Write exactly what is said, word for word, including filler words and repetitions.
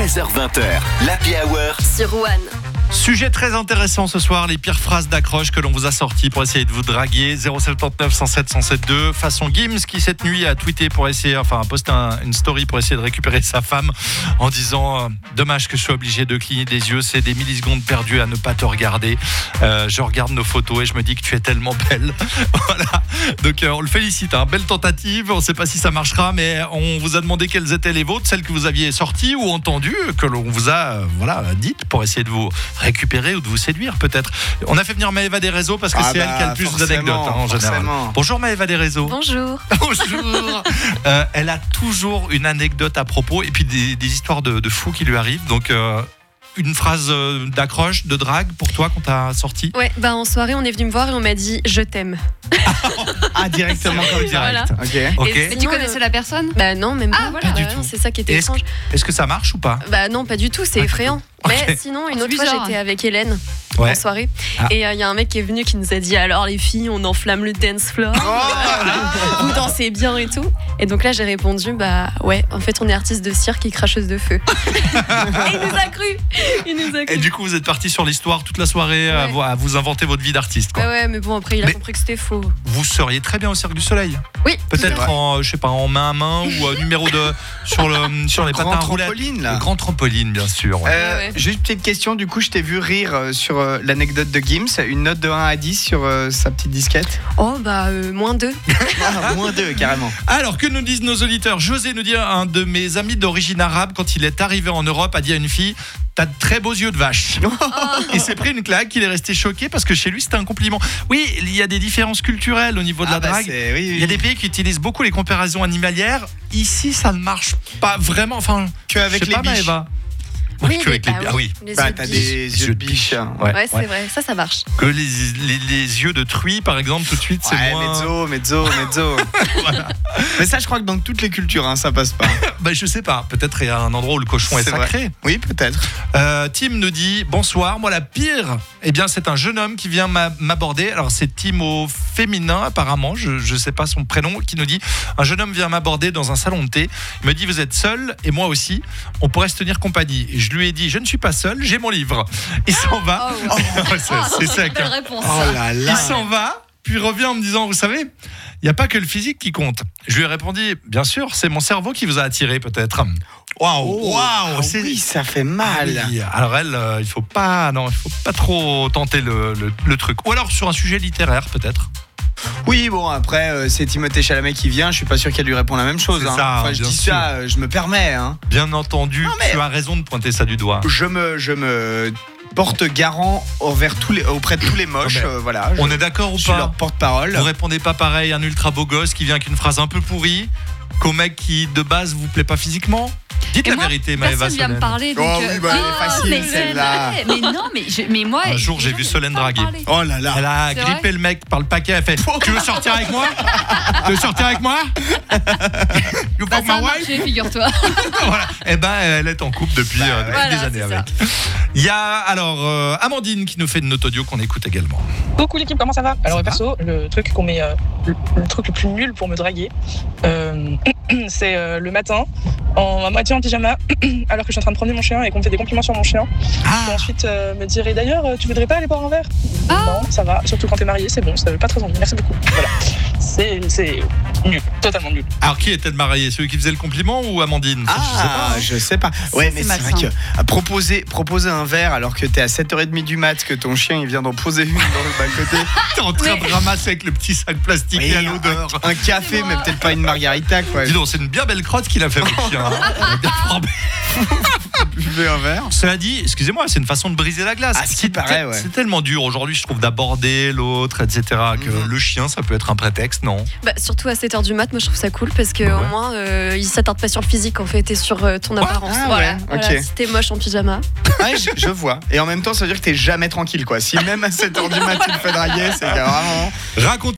seize heures vingt, l'Happy Hour sur One. Sujet très intéressant ce soir, les pires phrases d'accroche que l'on vous a sorties pour essayer de vous draguer. zéro sept neuf cent sept cent sept deux façon Gims qui cette nuit a tweeté pour essayer, enfin a posté un, une story pour essayer de récupérer sa femme en disant euh, dommage que je sois obligé de cligner des yeux, c'est des millisecondes perdues à ne pas te regarder. Euh, je regarde nos photos et je me dis que tu es tellement belle. Voilà. Donc euh, on le félicite, hein. Belle tentative. On ne sait pas si ça marchera, mais on vous a demandé quelles étaient les vôtres, celles que vous aviez sorties ou entendues, que l'on vous a euh, voilà dites pour essayer de vous récupérer ou de vous séduire peut-être. On a fait venir Maëva des réseaux parce que ah c'est bah, elle qui a le plus d'anecdotes hein, en général. Bonjour Maëva des réseaux. Bonjour. Bonjour. euh, elle a toujours une anecdote à propos et puis des, des histoires de, de fous qui lui arrivent. Donc euh, une phrase d'accroche, de drague pour toi qu'on t'a sorti. Ouais, bah en soirée on est venu me voir et on m'a dit je t'aime. Ah, directement comme direct. Voilà. Ok. Ok. Et Mais tu connaissais euh... la personne ? Bah non, même pas. Ah, voilà. Pas du Ouais, tout. C'est ça qui était Est-ce, étrange. est-ce que ça marche ou pas? Bah non, pas du tout, c'est Ah, effrayant. Ok. Mais sinon, une C'est autre fois, bizarre. j'étais avec Hélène Ouais. en soirée. Ah. Et il euh, y a un mec qui est venu qui nous a dit alors les filles, on enflamme le dance floor. Oh Vous dansez bien et tout. Et donc là, j'ai répondu bah ouais, en fait, on est artiste de cirque et cracheuse de feu. Et il nous a cru. Il nous a cru. Et du coup, vous êtes parti sur l'histoire toute la soirée à, Ouais. vous, à vous inventer votre vie d'artiste, quoi. Bah ouais, mais bon, après, il a Mais- compris que c'était faux. Vous seriez très bien au Cirque du Soleil. Oui, Peut-être Ouais. en, je sais pas, en main à main ou euh, numéro de sur le sur les Grand patins à roulettes. trampoline, là. Le grand trampoline, bien sûr. Ouais. Euh, Ouais, ouais. Juste une petite question, du coup je t'ai vu rire euh, sur euh, l'anecdote de Gims, une note de un à dix sur euh, sa petite disquette. Oh bah euh, moins deux. Ah, moins deux carrément. Alors que nous disent nos auditeurs? José nous dit, un de mes amis d'origine arabe, quand il est arrivé en Europe, a dit à une fille: t'as de très beaux yeux de vache. Il s'est pris une claque, il est resté choqué parce que chez lui c'était un compliment. Oui, il y a des différences culturelles au niveau de Ah la bah, drague. c'est- oui, oui. Il y a des pays qui utilisent beaucoup les comparaisons animalières. Ici, ça ne marche pas vraiment. Enfin, Que avec je sais les pas, biches. Maëva. Oui, que avec bah les- ah oui. Les Bah yeux de t'as biche. des yeux de biche. Ouais, Ouais, c'est ouais. vrai, ça, ça marche. Que les, les, les yeux de truie, par exemple, tout de suite, c'est Ouais, moins. mezzo, mezzo, mezzo. Voilà. Mais ça je crois que dans toutes les cultures hein, ça passe pas. Bah, je sais pas. Peut-être il y a un endroit où le cochon est, C'est vrai. sacré. Oui peut-être. Euh, Tim nous dit bonsoir. Moi, la pire, eh bien, c'est un jeune homme qui vient m'a- m'aborder. Alors, c'est Tim au féminin, apparemment. Je, je sais pas son prénom. Qui nous dit un jeune homme vient m'aborder dans un salon de thé. Il me dit vous êtes seul et moi aussi. On pourrait se tenir compagnie. Et je lui ai dit je ne suis pas seul. J'ai mon livre. Il s'en va. Oh, c'est, c'est sec. Belle hein. réponse. Oh là là. Il s'en va. Puis revient en me disant vous savez. Il n'y a pas que le physique qui compte. Je lui ai répondu, bien sûr, c'est mon cerveau qui vous a attiré peut-être. Waouh, Oh, waouh, ah c'est oui ça fait mal. Ah oui. Alors elle, euh, il faut pas, non, il faut pas trop tenter le, le, le truc. Ou alors sur un sujet littéraire peut-être. Oui, bon, après, euh, c'est Timothée Chalamet qui vient, je suis pas sûr qu'elle lui répond la même chose. C'est hein. ça, Enfin, je bien dis sûr. ça, euh, je me permets. Hein. Bien entendu, Non, mais- tu as raison de pointer ça du doigt. Je me, je me porte garant envers tous les, auprès de tous les moches. Non, mais euh, voilà, je, On est d'accord ou je suis leur pas? porte-parole. Vous répondez pas pareil à un ultra beau gosse qui vient avec une phrase un peu pourrie qu'au mec qui de base vous plaît pas physiquement? Dites Et la moi, vérité, Maëva personne vient me Solène. parler. Donc, Oh oui, euh, bah, elle est ah, facile, mais celle-là. c'est vrai. Mais non, mais, je, mais moi. Un jour, les j'ai gens, vu ils Solène veulent pas draguer. me parler. Oh là là. Elle a C'est grippé vrai le mec par le paquet, elle fait tu veux sortir avec moi? Tu veux sortir avec moi? You Bah, fuck ça a my wife? marché, figure-toi. Voilà. Eh ben, elle est en couple depuis, Bah, euh, depuis voilà, des années c'est ça. avec. Il y a alors euh, Amandine qui nous fait une note audio qu'on écoute également. Coucou l'équipe, comment ça va? Alors Ça va perso, le truc qu'on met, euh, le, le truc le plus nul pour me draguer, euh, c'est euh, le matin, en à moitié en pyjama, alors que je suis en train de promener mon chien et qu'on me fait des compliments sur mon chien. Et ensuite euh, me dire et d'ailleurs, euh, tu voudrais pas aller boire un verre? Ah. Non, ça va. Surtout quand t'es marié, c'est bon, ça veut pas très envie. Merci beaucoup. Voilà, c'est c'est nul, totalement nul. Alors qui était le marié? Celui qui faisait le compliment ou Amandine? Ça, je sais pas. Ah, je sais pas. Ouais, mais c'est c'est vrai malsain. que euh, proposer, proposer un verre alors que t'es à sept heures trente du mat, que ton chien il vient d'en poser une dans le bas-côté. T'es en train Mais- de ramasser avec le petit sac plastique Oui, à l'odeur. Un café, mais peut-être pas une margarita, quoi. Dis donc, c'est une bien belle crotte qu'il a fait votre chien. hein. Il a bien flambé. Buvez un verre. Cela dit, excusez-moi, c'est une façon de briser la glace. Ah, ce qui c'est, paraît, ouais. c'est tellement dur aujourd'hui, je trouve, d'aborder l'autre, et cetera. Que Mhm. le chien, ça peut être un prétexte, non? Bah, surtout à sept heures du mat, moi je trouve ça cool parce que Ouais. au moins euh, il s'attarde pas sur le physique en fait et sur euh, ton apparence. Ah, voilà. ouais, Voilà. ok. Si t'es moche en pyjama. Ouais, je, je vois. Et en même temps, ça veut dire que t'es jamais tranquille, quoi. Si même à sept heures du mat, tu te fais draguer, c'est que vraiment. Racontez